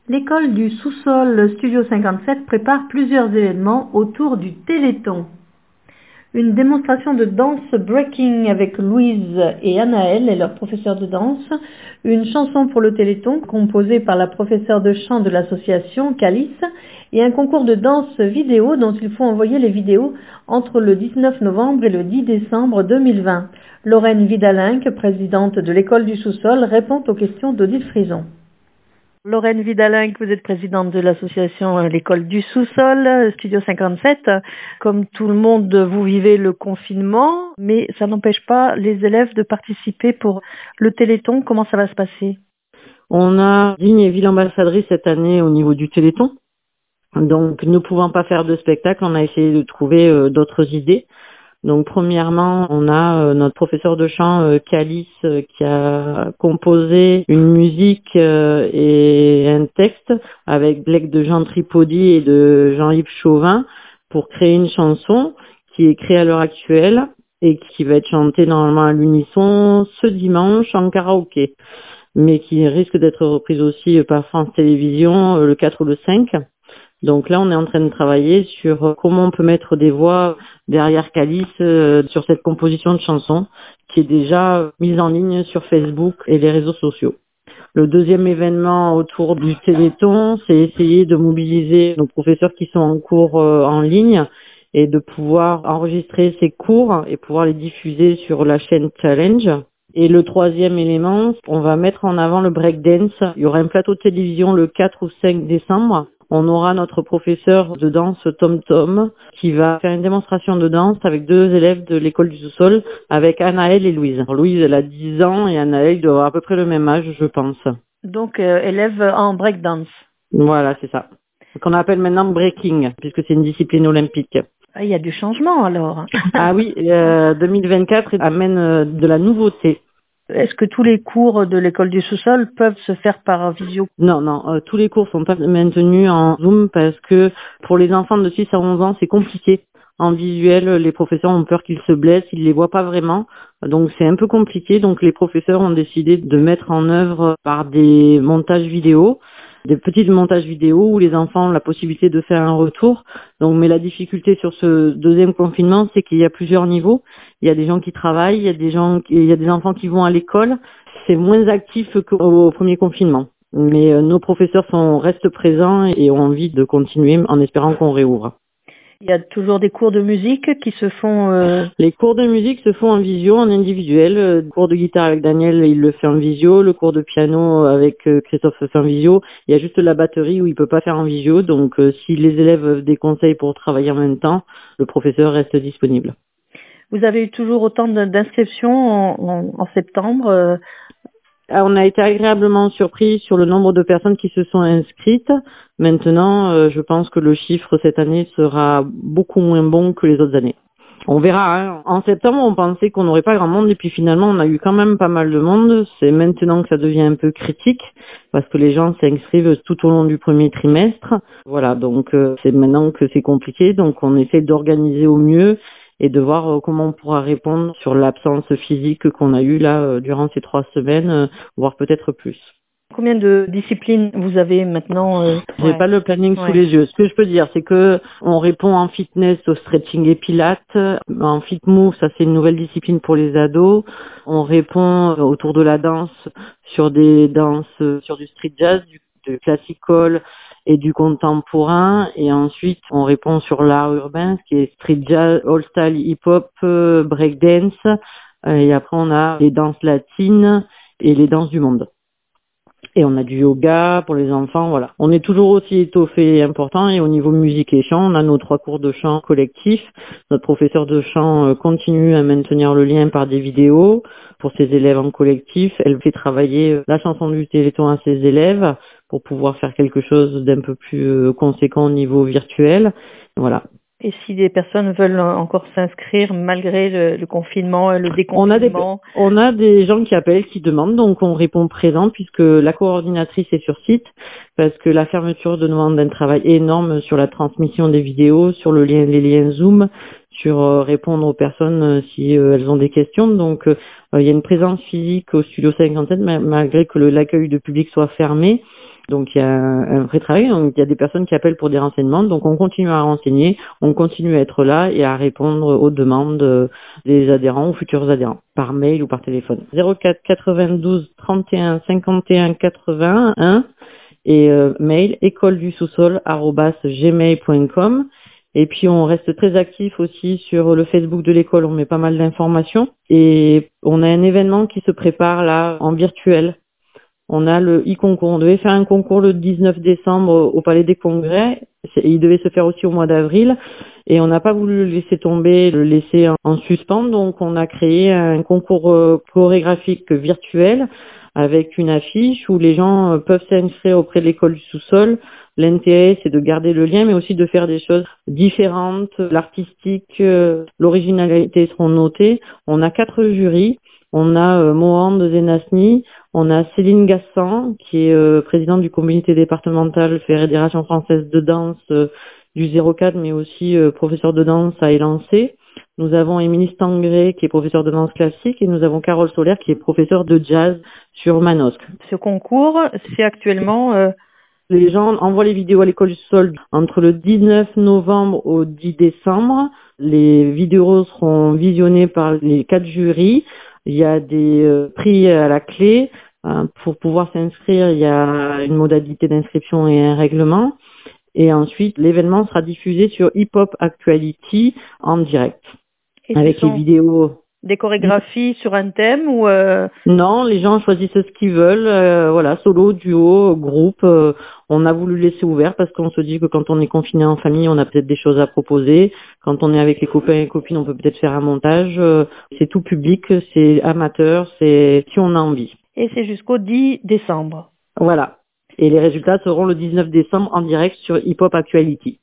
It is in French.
L'école du sous-sol Studio 57 prépare plusieurs événements autour du Téléthon. Une démonstration de danse breaking avec Louise et Anaëlle et leur professeur de danse, une chanson pour le Téléthon composée par la professeure de chant de l'association Calice et un concours de danse vidéo dont il faut envoyer les vidéos entre le 19 novembre et le 10 décembre 2020. Lorraine Vidalinck, présidente de l'école du sous-sol, répond aux questions d'Odile Frison. Lorraine Vidalinck, vous êtes présidente de l'association L'école du sous-sol, Studio 57. Comme tout le monde, vous vivez le confinement, mais ça n'empêche pas les élèves de participer pour le Téléthon. Comment ça va se passer? On a Digne et ville ambassadrice cette année au niveau du Téléthon. Donc, ne pouvant pas faire de spectacle, on a essayé de trouver d'autres idées. Donc, premièrement, on a notre professeur de chant, Calice, qui a composé une musique et un texte avec l'aide de Jean Tripodi et de Jean-Yves Chauvin pour créer une chanson qui est créée à l'heure actuelle et qui va être chantée normalement à l'unisson ce dimanche en karaoké, mais qui risque d'être reprise aussi par France Télévisions le 4 ou le 5. Donc là, on est en train de travailler sur comment on peut mettre des voix derrière Calice sur cette composition de chanson qui est déjà mise en ligne sur Facebook et les réseaux sociaux. Le deuxième événement autour du Téléthon, c'est essayer de mobiliser nos professeurs qui sont en cours en ligne et de pouvoir enregistrer ces cours et pouvoir les diffuser sur la chaîne Challenge. Et le troisième élément, on va mettre en avant le breakdance. Il y aura un plateau de télévision le 4 ou 5 décembre. On aura notre professeur de danse Tom Tom qui va faire une démonstration de danse avec deux élèves de l'école du sous-sol avec Anaëlle et Louise. Alors, Louise, elle a 10 ans et Anaëlle doit avoir à peu près le même âge, je pense. Donc, élève en breakdance. Voilà, c'est ça. Qu'on appelle maintenant breaking puisque c'est une discipline olympique. Ah, il y a du changement alors. Ah oui, 2024 amène de la nouveauté. Est-ce que tous les cours de l'école du sous-sol peuvent se faire par visio? Non, tous les cours sont pas maintenus en Zoom parce que pour les enfants de 6 à 11 ans, c'est compliqué. En visuel, les professeurs ont peur qu'ils se blessent, ils les voient pas vraiment. Donc c'est un peu compliqué. Donc les professeurs ont décidé de mettre en œuvre par des montages vidéo, des petits montages vidéo où les enfants ont la possibilité de faire un retour. Donc, mais la difficulté sur ce deuxième confinement, c'est qu'il y a plusieurs niveaux. Il y a des gens qui travaillent, il y a des enfants qui vont à l'école. C'est moins actif qu'au premier confinement. Mais nos professeurs restent présents et ont envie de continuer en espérant qu'on réouvre. Il y a toujours des cours de musique qui se font... Les cours de musique se font en visio, en individuel. Le cours de guitare avec Daniel, il le fait en visio. Le cours de piano avec Christophe se fait en visio. Il y a juste la batterie où il peut pas faire en visio. Donc, si les élèves veulent des conseils pour travailler en même temps, le professeur reste disponible. Vous avez eu toujours autant d'inscriptions en septembre On a été agréablement surpris sur le nombre de personnes qui se sont inscrites. Maintenant, je pense que le chiffre cette année sera beaucoup moins bon que les autres années. On verra. Hein. En septembre, on pensait qu'on n'aurait pas grand monde et puis finalement, on a eu quand même pas mal de monde. C'est maintenant que ça devient un peu critique parce que les gens s'inscrivent tout au long du premier trimestre. Voilà, donc c'est maintenant que c'est compliqué. Donc on essaie d'organiser au mieux et de voir comment on pourra répondre sur l'absence physique qu'on a eue là durant ces 3 semaines, voire peut-être plus. Combien de disciplines vous avez maintenant J'ai pas le planning sous les yeux. Ce que je peux dire, c'est que on répond en fitness au stretching et pilates, en fit move, ça c'est une nouvelle discipline pour les ados. On répond autour de la danse sur des danses, sur du street jazz, du classical et du contemporain. Et ensuite, on répond sur l'art urbain, ce qui est street jazz, old style, hip hop, breakdance. Et après, on a les danses latines et les danses du monde. Et on a du yoga pour les enfants, voilà. On est toujours aussi étoffé et important. Et au niveau musique et chant, on a nos 3 cours de chant collectifs. Notre professeur de chant continue à maintenir le lien par des vidéos pour ses élèves en collectif. Elle fait travailler la chanson du Téléthon à ses élèves pour pouvoir faire quelque chose d'un peu plus conséquent au niveau virtuel. Voilà. Et si des personnes veulent encore s'inscrire malgré le confinement et le déconfinement? On a des gens qui appellent, qui demandent, donc on répond présent puisque la coordinatrice est sur site parce que la fermeture demande un travail énorme sur la transmission des vidéos, sur les liens Zoom, sur répondre aux personnes si elles ont des questions. Donc il y a une présence physique au Studio 57 malgré que l'accueil de public soit fermé. Donc il y a un vrai travail, donc il y a des personnes qui appellent pour des renseignements, donc on continue à renseigner, on continue à être là et à répondre aux demandes des adhérents ou futurs adhérents, par mail ou par téléphone. 04 92 31 51 81 et mail écoledusous-sol@gmail.com. Et puis on reste très actif aussi sur le Facebook de l'école, on met pas mal d'informations et on a un événement qui se prépare là en virtuel. On a le e-concours. On devait faire un concours le 19 décembre au Palais des Congrès. Il devait se faire aussi au mois d'avril. Et on n'a pas voulu le laisser tomber, le laisser en suspens. Donc on a créé un concours chorégraphique virtuel avec une affiche où les gens peuvent s'inscrire auprès de l'école du sous-sol. L'intérêt, c'est de garder le lien, mais aussi de faire des choses différentes. L'artistique, l'originalité seront notées. On a 4 jurys. On a Mohand Zenasni, on a Céline Gassan, qui est présidente du comité départemental Fédération française de danse du 04, mais aussi professeure de danse à Élancé. Nous avons Émilie Stangré, qui est professeure de danse classique, et nous avons Carole Solaire, qui est professeure de jazz sur Manosque. Ce concours, c'est actuellement... Les gens envoient les vidéos à l'école du sol entre le 19 novembre au 10 décembre. Les vidéos seront visionnées par les 4 jurys. Il y a des prix à la clé. Pour pouvoir s'inscrire, il y a une modalité d'inscription et un règlement. Et ensuite, l'événement sera diffusé sur Hip Hop Actuality en direct. Et avec les vidéos. Des chorégraphies sur un thème ou Non, les gens choisissent ce qu'ils veulent, voilà, solo, duo, groupe. On a voulu laisser ouvert parce qu'on se dit que quand on est confiné en famille, on a peut-être des choses à proposer. Quand on est avec les copains et copines, on peut peut-être faire un montage. C'est tout public, c'est amateur, c'est si on a envie. Et c'est jusqu'au 10 décembre. Voilà. Et les résultats seront le 19 décembre en direct sur Hip Hop Actuality.